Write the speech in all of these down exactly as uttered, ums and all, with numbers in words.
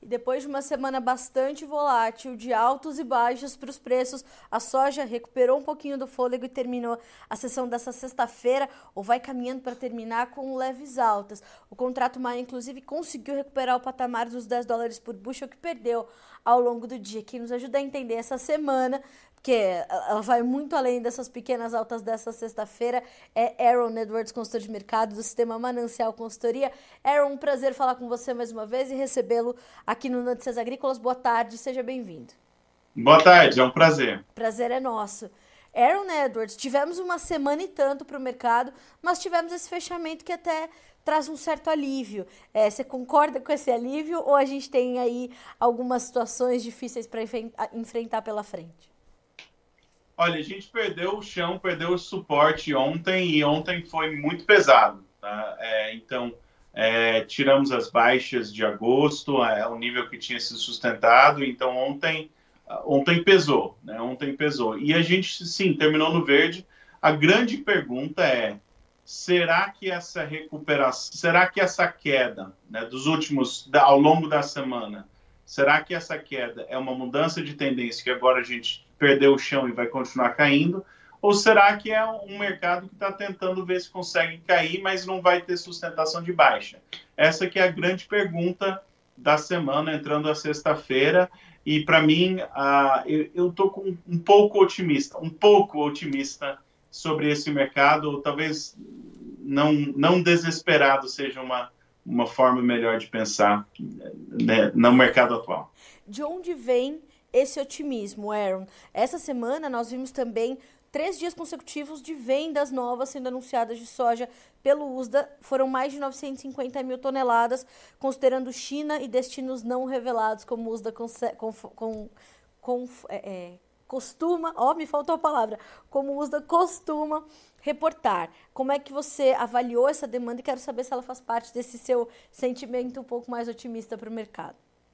Depois de uma semana bastante volátil, de altos e baixos para os preços, a soja recuperou um pouquinho do fôlego e terminou a sessão dessa sexta-feira, ou vai caminhando para terminar com leves altas. O contrato Maia, inclusive, conseguiu recuperar o patamar dos dez dólares por bushel que perdeu ao longo do dia. Quem nos ajuda a entender essa semana, porque ela vai muito além dessas pequenas altas dessa sexta-feira, é Aaron Edwards, consultor de mercado do Sistema Manancial Consultoria. Aaron, um prazer falar com você mais uma vez e recebê-lo aqui no Notícias Agrícolas. Boa tarde, seja bem-vindo. Boa tarde, é um prazer. Prazer é nosso. Aaron Edwards, tivemos uma semana e tanto para o mercado, mas tivemos esse fechamento que até traz um certo alívio. É, você concorda com esse alívio ou a gente tem aí algumas situações difíceis para enfrentar pela frente? Olha, a gente perdeu o chão, perdeu o suporte ontem e ontem foi muito pesado. Tá? É, então, é, tiramos as baixas de agosto, é o nível que tinha se sustentado. Então, ontem, ontem pesou, né? Ontem pesou. E a gente, sim, terminou no verde. A grande pergunta é, será que essa recuperação, será que essa queda, né, dos últimos, da, ao longo da semana, será que essa queda é uma mudança de tendência que agora a gente perdeu o chão e vai continuar caindo? Ou será que é um mercado que está tentando ver se consegue cair, mas não vai ter sustentação de baixa? Essa que é a grande pergunta da semana, entrando a sexta-feira. E, para mim, uh, eu estou um pouco otimista, um pouco otimista sobre esse mercado. Ou talvez não, não desesperado seja uma, uma forma melhor de pensar, né, no mercado atual. De onde vem esse otimismo, Aaron? Essa semana nós vimos também três dias consecutivos de vendas novas sendo anunciadas de soja pelo U S D A. Foram mais de novecentos e cinquenta mil toneladas, considerando China e destinos não revelados, como o U S D A com, com, com, é, costuma, ó, me faltou a palavra, como o U S D A costuma reportar. Como é que você avaliou essa demanda e quero saber se ela faz parte desse seu sentimento um pouco mais otimista para o mercado.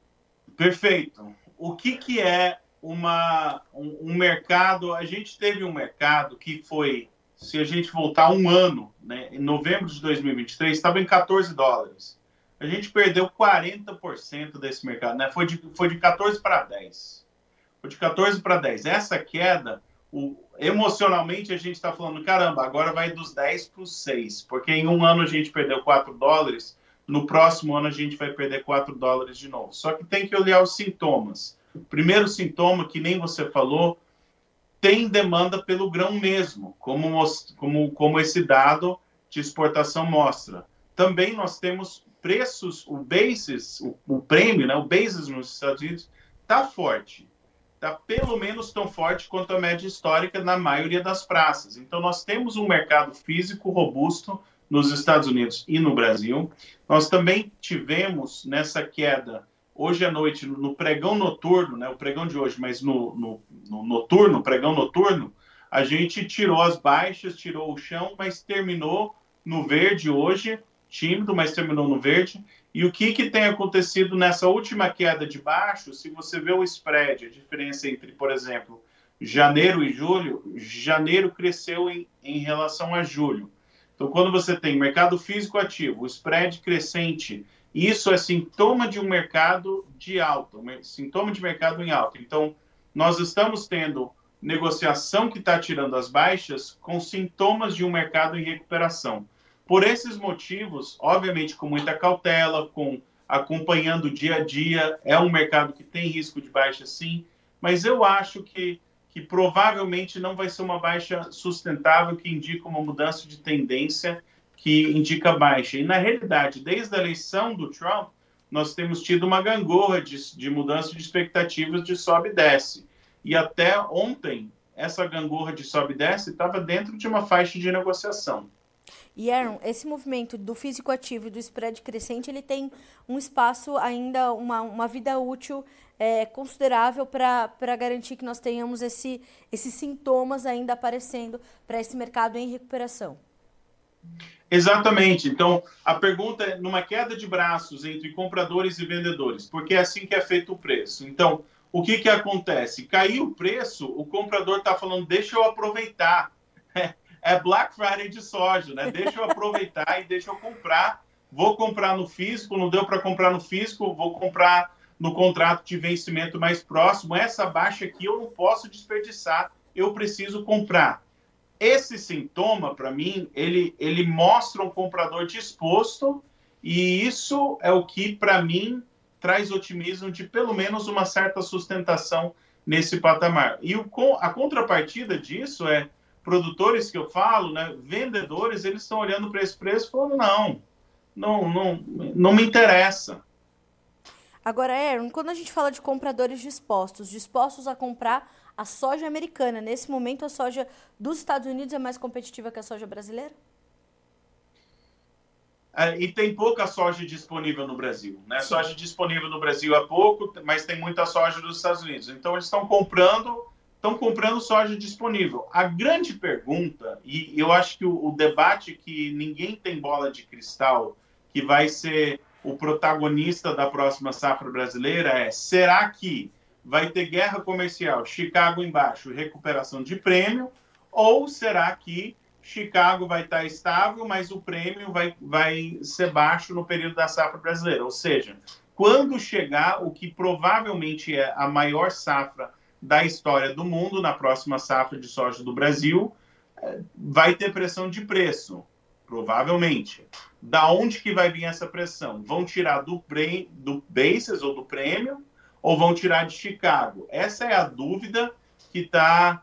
Perfeito. O que, que é uma, um, um mercado? A gente teve um mercado que foi, se a gente voltar um ano, né, em novembro de dois mil e vinte e três, estava em quatorze dólares. A gente perdeu quarenta por cento desse mercado, né? Foi de, foi de quatorze para dez. Foi de quatorze para dez. Essa queda, o, emocionalmente, a gente está falando, caramba, agora vai dos dez para os seis, porque em um ano a gente perdeu quatro dólares, no próximo ano a gente vai perder quatro dólares de novo. Só que tem que olhar os sintomas. O primeiro sintoma, que nem você falou, tem demanda pelo grão mesmo, como, como, como esse dado de exportação mostra. Também nós temos preços, o basis, o, o prêmio, né, o basis nos Estados Unidos está forte. Está pelo menos tão forte quanto a média histórica na maioria das praças. Então nós temos um mercado físico robusto nos Estados Unidos e no Brasil. Nós também tivemos nessa queda, hoje à noite, no pregão noturno, né, o pregão de hoje, mas no, no, no noturno, pregão noturno, a gente tirou as baixas, tirou o chão, mas terminou no verde hoje, tímido, mas terminou no verde. E o que, que tem acontecido nessa última queda de baixo? Se você vê o spread, a diferença entre, por exemplo, janeiro e julho, janeiro cresceu em, em relação a julho. Então, quando você tem mercado físico ativo, o spread crescente, isso é sintoma de um mercado de alta, um sintoma de mercado em alta. Então, nós estamos tendo negociação que está tirando as baixas com sintomas de um mercado em recuperação. Por esses motivos, obviamente com muita cautela, com acompanhando dia a dia, é um mercado que tem risco de baixa sim, mas eu acho que que provavelmente não vai ser uma baixa sustentável que indica uma mudança de tendência que indica baixa. E, na realidade, desde a eleição do Trump, nós temos tido uma gangorra de, de mudança de expectativas de sobe e desce. E até ontem, essa gangorra de sobe e desce estava dentro de uma faixa de negociação. E, Aaron, esse movimento do físico ativo e do spread crescente, ele tem um espaço ainda, uma, uma vida útil é, considerável para garantir que nós tenhamos esse, esses sintomas ainda aparecendo para esse mercado em recuperação. Exatamente. Então, a pergunta é numa queda de braços entre compradores e vendedores, porque é assim que é feito o preço. Então, o que, que acontece? Caiu o preço, o comprador está falando, deixa eu aproveitar. É Black Friday de soja, né? Deixa eu aproveitar e deixa eu comprar. Vou comprar no físico, não deu para comprar no físico, vou comprar no contrato de vencimento mais próximo, essa baixa aqui eu não posso desperdiçar, eu preciso comprar. Esse sintoma, para mim, ele, ele mostra um comprador disposto, e isso é o que, para mim, traz otimismo de pelo menos uma certa sustentação nesse patamar. E o, a contrapartida disso é produtores que eu falo, né, vendedores, eles estão olhando para esse preço e falando, não, não, não, não me interessa. Agora, Aaron, quando a gente fala de compradores dispostos, dispostos a comprar a soja americana, nesse momento a soja dos Estados Unidos é mais competitiva que a soja brasileira? É, e tem pouca soja disponível no Brasil, né? Soja disponível no Brasil é pouco, mas tem muita soja dos Estados Unidos. Então eles estão comprando, estão comprando soja disponível. A grande pergunta, e eu acho que o, o debate que ninguém tem bola de cristal, que vai ser o protagonista da próxima safra brasileira é, será que vai ter guerra comercial, Chicago embaixo e recuperação de prêmio, ou será que Chicago vai estar estável, mas o prêmio vai, vai ser baixo no período da safra brasileira? Ou seja, quando chegar o que provavelmente é a maior safra da história do mundo, na próxima safra de soja do Brasil, vai ter pressão de preço, provavelmente. Da onde que vai vir essa pressão? Vão tirar do, pre, do basis ou do prêmio, ou vão tirar de Chicago? Essa é a dúvida que está...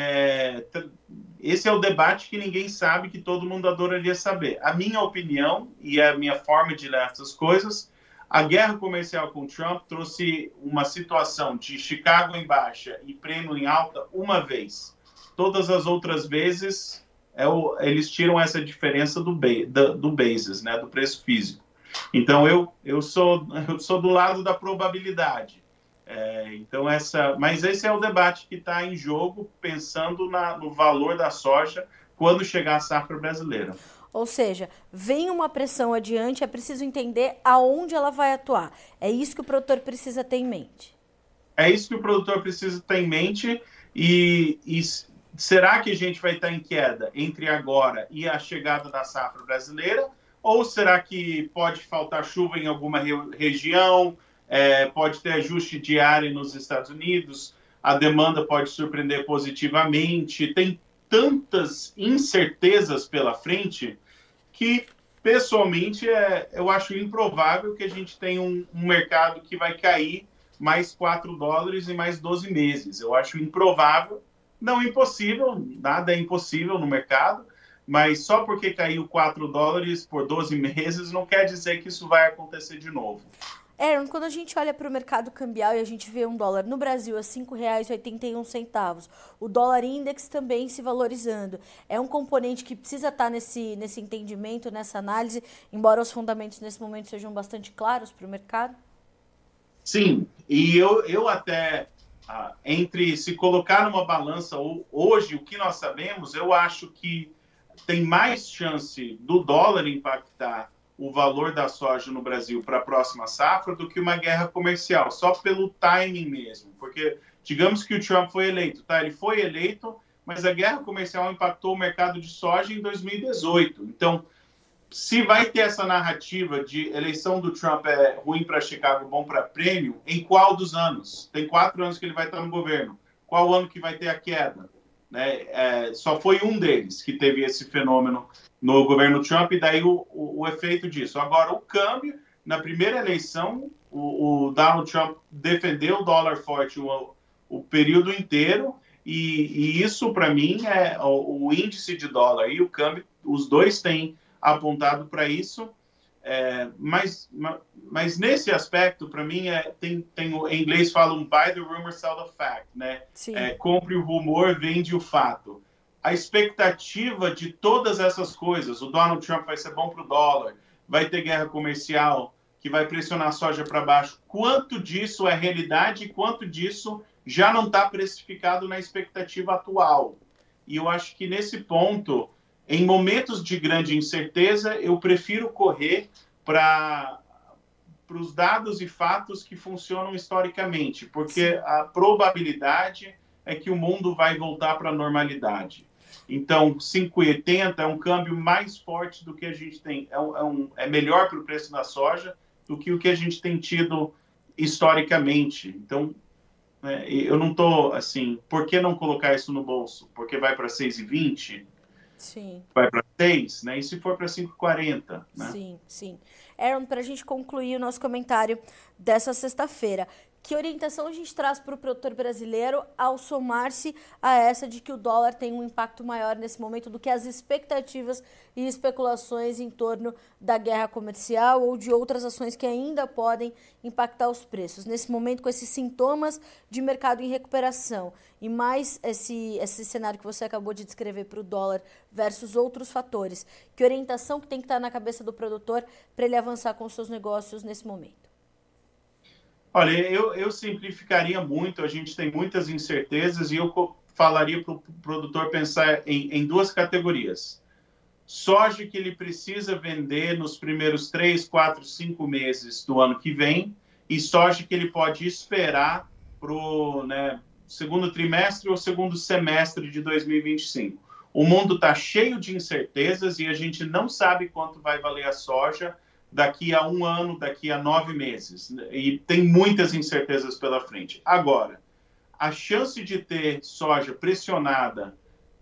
É, esse é o debate que ninguém sabe, que todo mundo adoraria saber. A minha opinião e a minha forma de ler essas coisas, a guerra comercial com Trump trouxe uma situação de Chicago em baixa e prêmio em alta uma vez. Todas as outras vezes, é o, eles tiram essa diferença do, do, do basis, né, do preço físico. Então, eu, eu, sou, eu sou do lado da probabilidade. É, então essa, mas esse é o debate que está em jogo, pensando na, no valor da soja quando chegar a safra brasileira. Ou seja, vem uma pressão adiante, é preciso entender aonde ela vai atuar. É isso que o produtor precisa ter em mente. É isso que o produtor precisa ter em mente. E, e será que a gente vai estar em queda entre agora e a chegada da safra brasileira? Ou será que pode faltar chuva em alguma re, região? É, pode ter ajuste diário nos Estados Unidos, a demanda pode surpreender positivamente, tem tantas incertezas pela frente que, pessoalmente, é, eu acho improvável que a gente tenha um, um mercado que vai cair mais quatro dólares em mais doze meses. Eu acho improvável, não impossível, nada é impossível no mercado, mas só porque caiu quatro dólares por doze meses não quer dizer que isso vai acontecer de novo. Aaron, quando a gente olha para o mercado cambial e a gente vê um dólar no Brasil a cinco reais e oitenta e um centavos, o dólar index também se valorizando, é um componente que precisa estar nesse, nesse entendimento, nessa análise, embora os fundamentos nesse momento sejam bastante claros para o mercado? Sim, e eu, eu até, ah, entre se colocar numa balança ou, hoje, o que nós sabemos, eu acho que tem mais chance do dólar impactar o valor da soja no Brasil para a próxima safra do que uma guerra comercial, só pelo timing mesmo. Porque, digamos que o Trump foi eleito, tá? Ele foi eleito, mas a guerra comercial impactou o mercado de soja em dois mil e dezoito. Então, se vai ter essa narrativa de eleição do Trump é ruim para Chicago, bom para prêmio, em qual dos anos? Tem quatro anos que ele vai estar no governo. Qual ano que vai ter a queda? Né? É, só foi um deles que teve esse fenômeno no governo Trump, e daí o, o, o efeito disso. Agora, o câmbio, na primeira eleição, o, o Donald Trump defendeu o dólar forte o, o período inteiro, e, e isso, para mim, é o, o índice de dólar e o câmbio, os dois têm apontado para isso, é, mas, mas nesse aspecto, para mim, é, tem, tem, em inglês falam buy the rumor, sell the fact, né? É, compre o rumor, vende o fato. A expectativa de todas essas coisas, o Donald Trump vai ser bom para o dólar, vai ter guerra comercial, que vai pressionar a soja para baixo, quanto disso é realidade e quanto disso já não está precificado na expectativa atual? E eu acho que nesse ponto, em momentos de grande incerteza, eu prefiro correr para os dados e fatos que funcionam historicamente, porque a probabilidade é que o mundo vai voltar para a normalidade. Então, cinco e oitenta é um câmbio mais forte do que a gente tem, é, um, é, um, é melhor para o preço da soja do que o que a gente tem tido historicamente. Então, né, eu não estou, assim, por que não colocar isso no bolso? Porque vai para seis e vinte? Sim. Vai para seis, né? E se for para cinco e quarenta, né? Sim, sim. Aaron, para a gente concluir o nosso comentário dessa sexta-feira, que orientação a gente traz para o produtor brasileiro ao somar-se a essa de que o dólar tem um impacto maior nesse momento do que as expectativas e especulações em torno da guerra comercial ou de outras ações que ainda podem impactar os preços? Nesse momento, com esses sintomas de mercado em recuperação e mais esse, esse cenário que você acabou de descrever para o dólar versus outros fatores, que orientação que tem que estar na cabeça do produtor para ele avançar com os seus negócios nesse momento? Olha, eu, eu simplificaria muito, a gente tem muitas incertezas e eu falaria para o produtor pensar em, em duas categorias. Soja que ele precisa vender nos primeiros três, quatro, cinco meses do ano que vem e soja que ele pode esperar para o, né, segundo trimestre ou segundo semestre de dois mil e vinte e cinco. O mundo está cheio de incertezas e a gente não sabe quanto vai valer a soja daqui a um ano, daqui a nove meses. E tem muitas incertezas pela frente. Agora, a chance de ter soja pressionada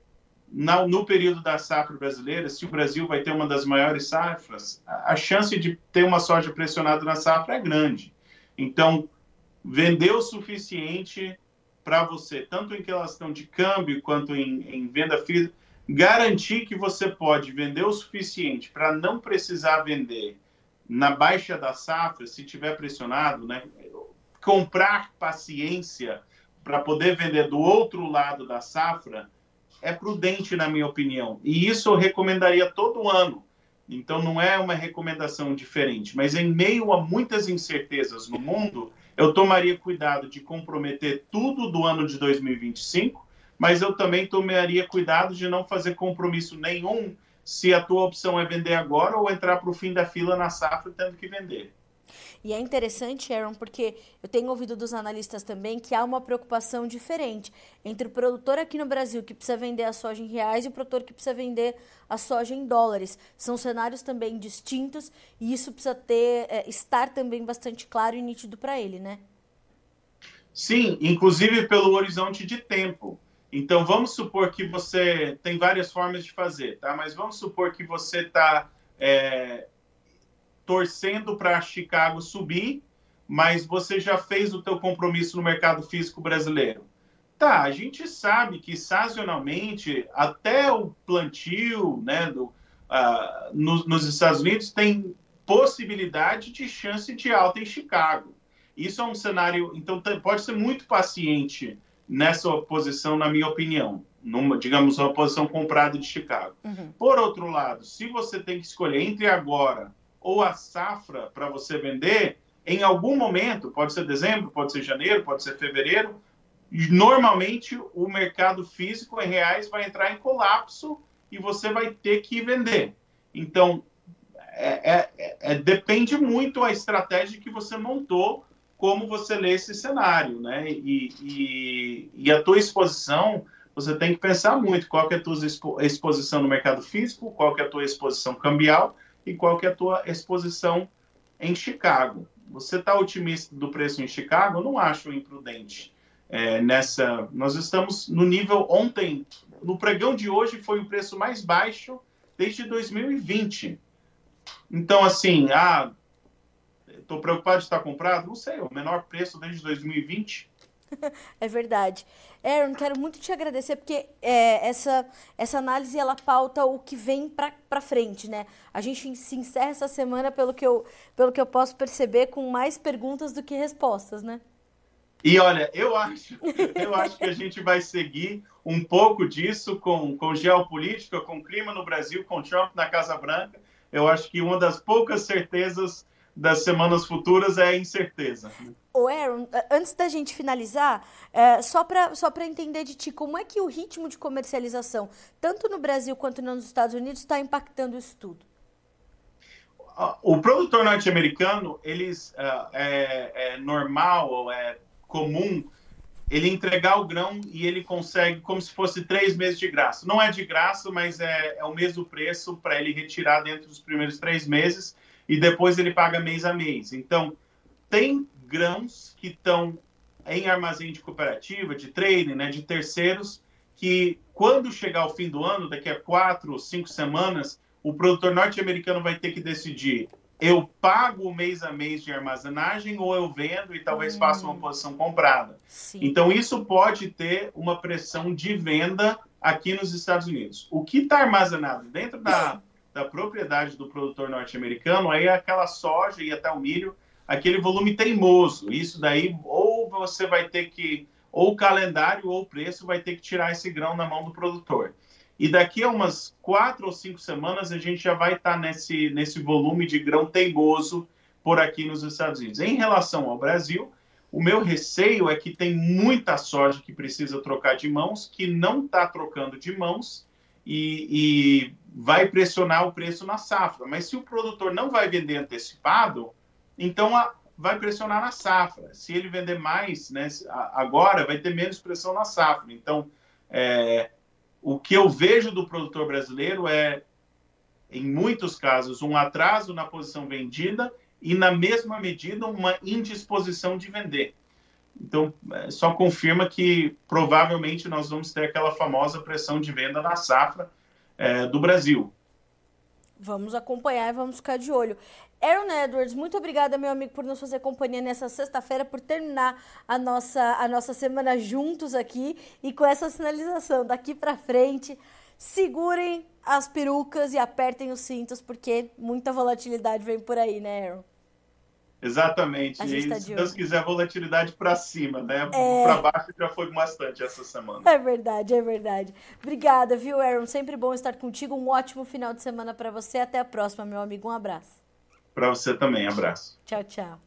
na, no período da safra brasileira, se o Brasil vai ter uma das maiores safras, a chance de ter uma soja pressionada na safra é grande. Então, vender o suficiente para você, tanto em questão de câmbio quanto em, em venda física, garantir que você pode vender o suficiente para não precisar vender na baixa da safra, se tiver pressionado, né, comprar paciência para poder vender do outro lado da safra é prudente, na minha opinião. E isso eu recomendaria todo ano. Então, não é uma recomendação diferente. Mas em meio a muitas incertezas no mundo, eu tomaria cuidado de comprometer tudo do ano de dois mil e vinte e cinco, mas eu também tomaria cuidado de não fazer compromisso nenhum se a tua opção é vender agora ou entrar para o fim da fila na safra tendo que vender. E é interessante, Aaron, porque eu tenho ouvido dos analistas também que há uma preocupação diferente entre o produtor aqui no Brasil que precisa vender a soja em reais e o produtor que precisa vender a soja em dólares. São cenários também distintos e isso precisa ter, é, estar também bastante claro e nítido para ele, né? Sim, inclusive pelo horizonte de tempo. Então, vamos supor que você tem várias formas de fazer, tá? Mas vamos supor que você está é, torcendo para Chicago subir, mas você já fez o teu compromisso no mercado físico brasileiro. Tá, a gente sabe que sazonalmente, até o plantio, né, do, uh, no, nos Estados Unidos tem possibilidade de chance de alta em Chicago. Isso é um cenário, então pode ser muito paciente nessa posição, na minha opinião, numa, digamos, uma posição comprada de Chicago. Uhum. Por outro lado, se você tem que escolher entre agora ou a safra para você vender, em algum momento, pode ser dezembro, pode ser janeiro, pode ser fevereiro, normalmente o mercado físico em reais vai entrar em colapso e você vai ter que vender. Então, é, é, é, depende muito a estratégia que você montou, como você lê esse cenário, né? E, e, e a tua exposição, você tem que pensar muito qual que é a tua exposição no mercado físico, qual que é a tua exposição cambial e qual que é a tua exposição em Chicago. Você está otimista do preço em Chicago? Eu não acho imprudente. É, nessa, nós estamos no nível ontem, no pregão de hoje foi o preço mais baixo desde dois mil e vinte. Então, assim, ah, estou preocupado de estar comprado? Não sei, é o menor preço desde dois mil e vinte. É verdade. Aaron, quero muito te agradecer, porque é, essa, essa análise, ela pauta o que vem para frente, né? A gente se encerra essa semana, pelo que, eu, pelo que eu posso perceber, com mais perguntas do que respostas, né? E olha, eu acho, eu acho que a gente vai seguir um pouco disso com, com geopolítica, com clima no Brasil, com Trump na Casa Branca. Eu acho que uma das poucas certezas das semanas futuras é a incerteza. Ô Aaron, antes da gente finalizar, é, só para só para entender de ti, como é que o ritmo de comercialização, tanto no Brasil quanto nos Estados Unidos, está impactando isso tudo? O produtor norte-americano, eles uh, é, é normal, é comum ele entregar o grão e ele consegue como se fosse três meses de graça. Não é de graça, mas é, é o mesmo preço para ele retirar dentro dos primeiros três meses e depois ele paga mês a mês. Então, tem grãos que estão em armazém de cooperativa, de trading, né, de terceiros, que quando chegar ao fim do ano, daqui a quatro ou cinco semanas, o produtor norte-americano vai ter que decidir: eu pago mês a mês de armazenagem ou eu vendo e talvez hum. faça uma posição comprada. Sim. Então, isso pode ter uma pressão de venda aqui nos Estados Unidos. O que está armazenado dentro da, da propriedade do produtor norte-americano aí é aquela soja e até o milho, aquele volume teimoso. Isso daí, ou você vai ter que, ou o calendário ou o preço vai ter que tirar esse grão na mão do produtor. E daqui a umas quatro ou cinco semanas a gente já vai estar nesse, nesse volume de grão teimoso por aqui nos Estados Unidos. Em relação ao Brasil, o meu receio é que tem muita soja que precisa trocar de mãos, que não está trocando de mãos e, e vai pressionar o preço na safra. Mas se o produtor não vai vender antecipado, então a, vai pressionar na safra. Se ele vender mais, né, agora, vai ter menos pressão na safra. Então, é, o que eu vejo do produtor brasileiro é, em muitos casos, um atraso na posição vendida e, na mesma medida, uma indisposição de vender. Então, só confirma que, provavelmente, nós vamos ter aquela famosa pressão de venda na safra é, do Brasil. Vamos acompanhar e vamos ficar de olho. Aaron Edwards, muito obrigada, meu amigo, por nos fazer companhia nessa sexta-feira, por terminar a nossa, a nossa semana juntos aqui e com essa sinalização daqui para frente. Segurem as perucas e apertem os cintos, porque muita volatilidade vem por aí, né, Aaron? Exatamente. E tá se Deus quiser, volatilidade para cima, né? É... Para baixo já foi bastante essa semana. É verdade, é verdade. Obrigada, viu, Aaron? Sempre bom estar contigo. Um ótimo final de semana para você. Até a próxima, meu amigo. Um abraço. Para você também. Abraço. Tchau, tchau.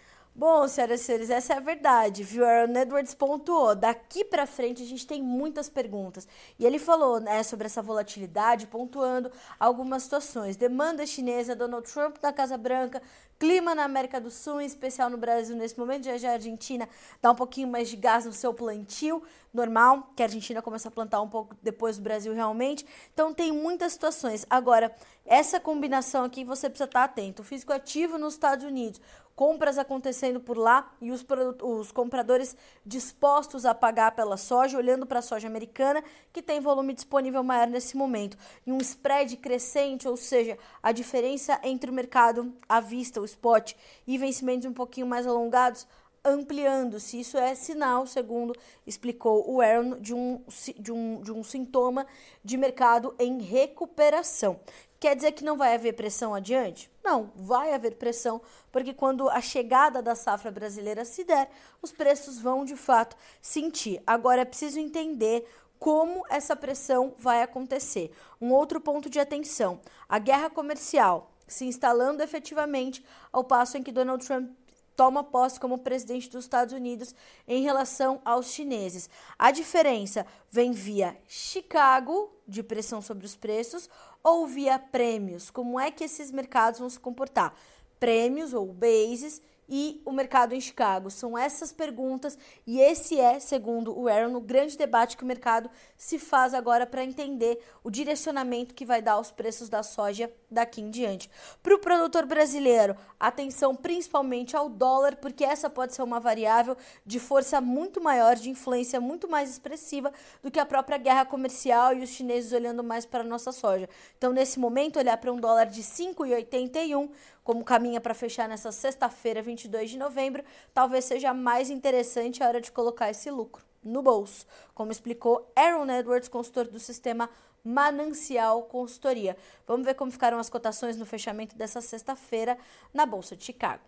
Bom, senhoras e senhores, essa é a verdade, viu? Aaron Edwards pontuou. Daqui para frente a gente tem muitas perguntas. E ele falou, né, sobre essa volatilidade, pontuando algumas situações. Demanda chinesa, Donald Trump na Casa Branca, clima na América do Sul, em especial no Brasil nesse momento. Já já a Argentina dá um pouquinho mais de gás no seu plantio, normal, que a Argentina começa a plantar um pouco depois do Brasil realmente. Então tem muitas situações. Agora, essa combinação aqui você precisa estar atento. O físico ativo nos Estados Unidos, compras acontecendo por lá e os, os compradores dispostos a pagar pela soja, olhando para a soja americana, que tem volume disponível maior nesse momento. E um spread crescente, ou seja, a diferença entre o mercado à vista, o spot, e vencimentos um pouquinho mais alongados, ampliando-se. Isso é sinal, segundo explicou o Aaron, de um, de, um, de um sintoma de mercado em recuperação. Quer dizer que não vai haver pressão adiante? Não, vai haver pressão, porque quando a chegada da safra brasileira se der, os preços vão de fato sentir. Agora é preciso entender como essa pressão vai acontecer. Um outro ponto de atenção, a guerra comercial se instalando efetivamente ao passo em que Donald Trump toma posse como presidente dos Estados Unidos em relação aos chineses. A diferença vem via Chicago, de pressão sobre os preços, ou via prêmios? Como é que esses mercados vão se comportar? Prêmios ou bases e o mercado em Chicago? São essas perguntas e esse é, segundo o Aaron, o grande debate que o mercado se faz agora para entender o direcionamento que vai dar aos preços da soja daqui em diante. Para o produtor brasileiro, atenção principalmente ao dólar, porque essa pode ser uma variável de força muito maior, de influência muito mais expressiva do que a própria guerra comercial e os chineses olhando mais para a nossa soja. Então, nesse momento, olhar para um dólar de cinco reais e oitenta e um centavos, como caminha para fechar nessa sexta-feira, vinte e dois de novembro, talvez seja mais interessante a hora de colocar esse lucro no bolso, como explicou Aaron Edwards, consultor do sistema Manancial Consultoria. Vamos ver como ficaram as cotações no fechamento dessa sexta-feira na Bolsa de Chicago.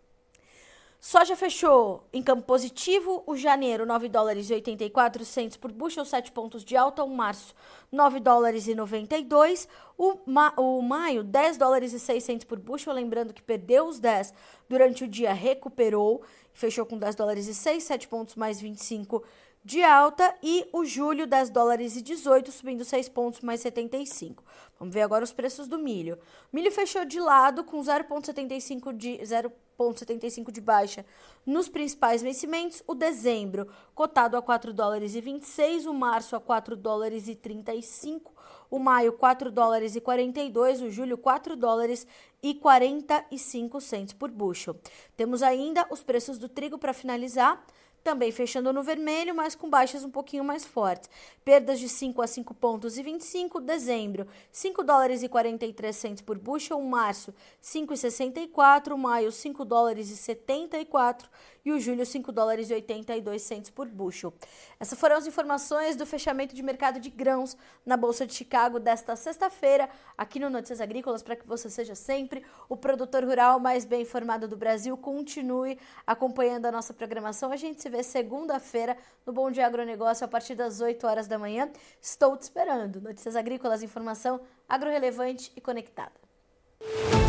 Soja fechou em campo positivo, o janeiro nove dólares e oitenta e quatro centavos por bushel, sete pontos de alta, o março nove dólares e noventa e dois, o, ma o maio dez dólares e seis centavos por bushel, lembrando que perdeu os dez durante o dia, recuperou, fechou com dez dólares e seis, sete pontos mais vinte e cinco de alta, e o julho dez dólares e dezoito, subindo seis pontos mais setenta e cinco. Vamos ver agora os preços do milho. O milho fechou de lado com zero vírgula setenta e cinco de zero vírgula setenta e cinco de baixa nos principais vencimentos. O dezembro cotado a quatro dólares e vinte e seis, o março a quatro dólares e trinta e cinco, o maio quatro dólares e quarenta e dois, o julho quatro dólares e quarenta e cinco centos por bushel. Temos ainda os preços do trigo para finalizar, também fechando no vermelho, mas com baixas um pouquinho mais fortes. Perdas de cinco a cinco pontos e vinte e cinco, dezembro, cinco dólares e quarenta e três centos por bushel, março, cinco e sessenta e quatro, maio, cinco dólares e setenta e quatro e o julho, cinco dólares e oitenta e dois centos por bushel. Essas foram as informações do fechamento de mercado de grãos na Bolsa de Chicago desta sexta-feira, aqui no Notícias Agrícolas, para que você seja sempre o produtor rural mais bem informado do Brasil. Continue acompanhando a nossa programação. A gente se vê segunda-feira no Bom Dia Agronegócio a partir das oito horas da manhã. Estou te esperando. Notícias Agrícolas, informação agro-relevante e conectada.